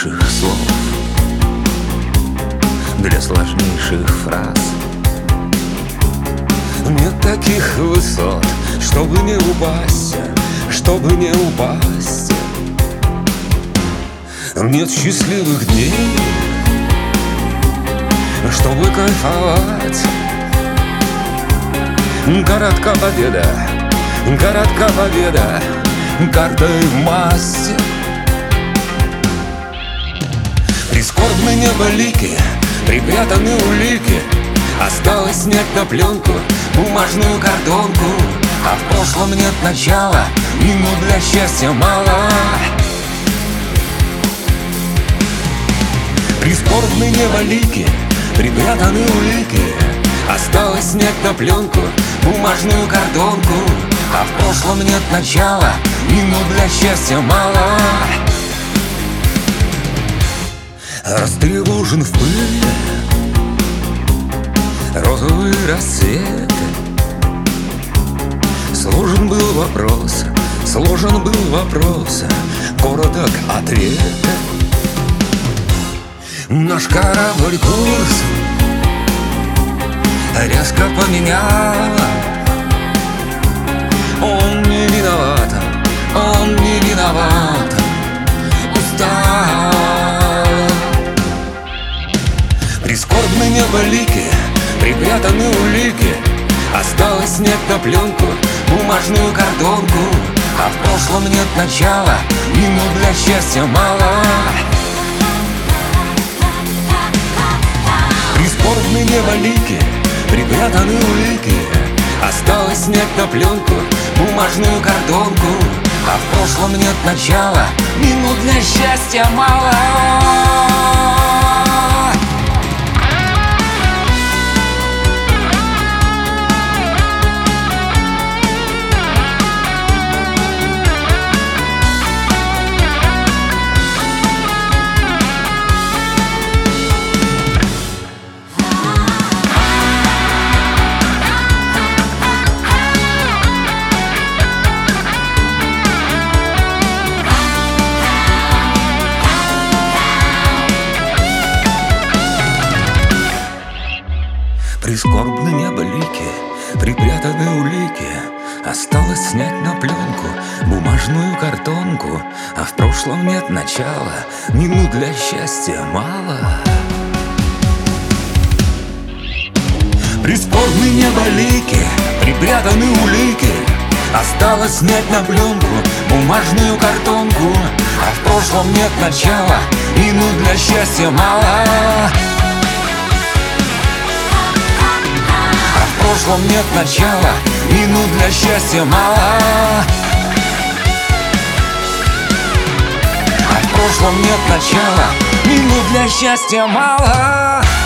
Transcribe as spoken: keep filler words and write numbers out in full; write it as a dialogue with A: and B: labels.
A: простейших слов, для сложнейших фраз. Нет таких высот, чтобы не упасть, чтобы не упасть. Нет счастливых дней, чтобы кайфовать. Коротка победа, коротка победа, картой в масти. Прискорбны неболики, припрятаны улики. Осталось снять на пленку бумажную картонку. А в прошлом нет начала, минут для счастья мало. Прискорбны неболики, припрятаны улики. Осталось снять на пленку бумажную картонку. А в прошлом нет начала, минут для счастья мало. Растревожен в пыли розовые рассветы. Сложен был вопрос, сложен был вопрос, короток ответ. Наш корабль курс резко поменял. Он не виноват, он не виноват, устал. Прискорбны неболики, припрятаны улики. Осталось снять на пленку бумажную картонку. А в прошлом нет начала, минут для счастья мало. Прискорбны неболики, припрятаны улики. Осталось снять на пленку бумажную картонку. А в прошлом нет начала, минут для счастья мало. Прискорбны неболики, припрятаны улики. Осталось снять на пленку бумажную картонку. А в прошлом нет начала, минут для счастья мало. Прискорбны неболики, припрятаны улики. Осталось снять на пленку бумажную картонку. А в прошлом нет начала, минут для счастья мало. В прошлом нет начала, минут для счастья мало. А в прошлом нет начала, минут для счастья мало.